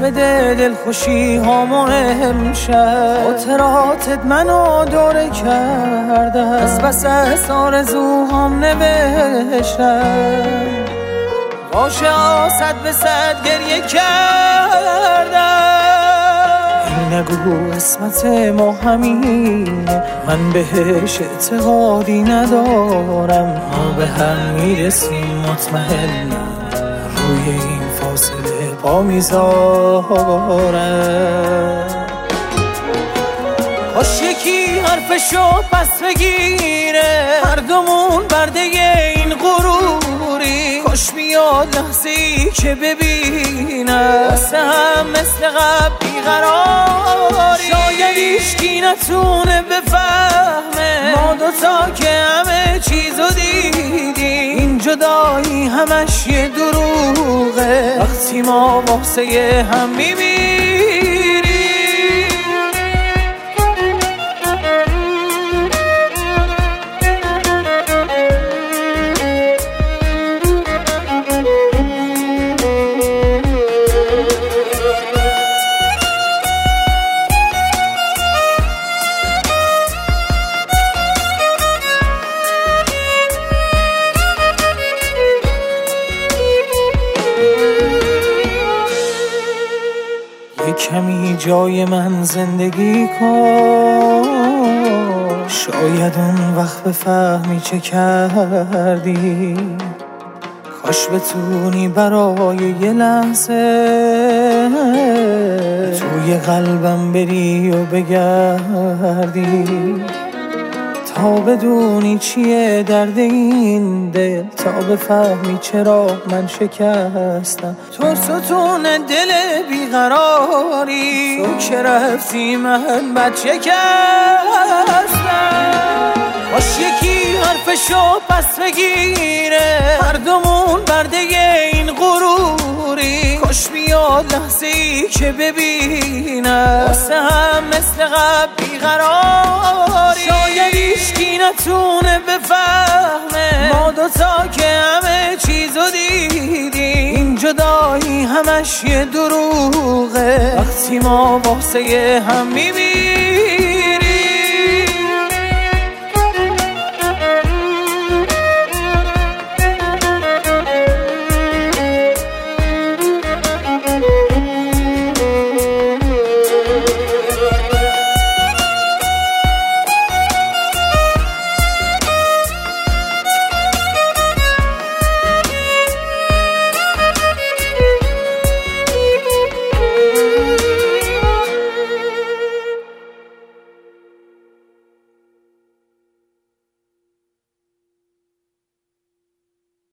بده دل خوشی هامو امشب. خاطراتت منو دوره کرده، از بس آرزوهام نوشتم. باشه صد به صد گریه کردم. این نگو قسمت ما همینه، من بهش اعتقادی ندارم. ما به هم میرسیم مطمئنم، روی این فاصله پا میذارم. کاش یکی حرفشو پس بگیره، هر دومون برده این غروری. کاش میاد لحظه‌ای که ببینم واسه هم مثل قبل بیقراری. شاید هیچکی نتونه بفهمه ما دوتا که همه چیزو دیدیم. این جدایی همش یه دروغه وقتی ما واسه هم میمیریم. کمی جای من زندگی کن، شاید اون وقت بفهمی چه کردی. کاش بتونی برای یه لحظه توی قلبم بری و بگردی، تا بدونی چیه درد این دل، تا بفهمی چرا من شکستم. تو ستون دل بیقراری، تو که رفتی من بد شکستم. باش یکی حرفشو پس بگیره، هر دومون برده این غروری. کاش بیاد لحظه‌ای که ببینم واسه هم مثل قبل بیقراری. شاید هیچکی نتونه بفهمه ما دوتا که همه چیزو دیدیم. این جدایی همش یه دروغه وقتی ما واسه هم میبینیم.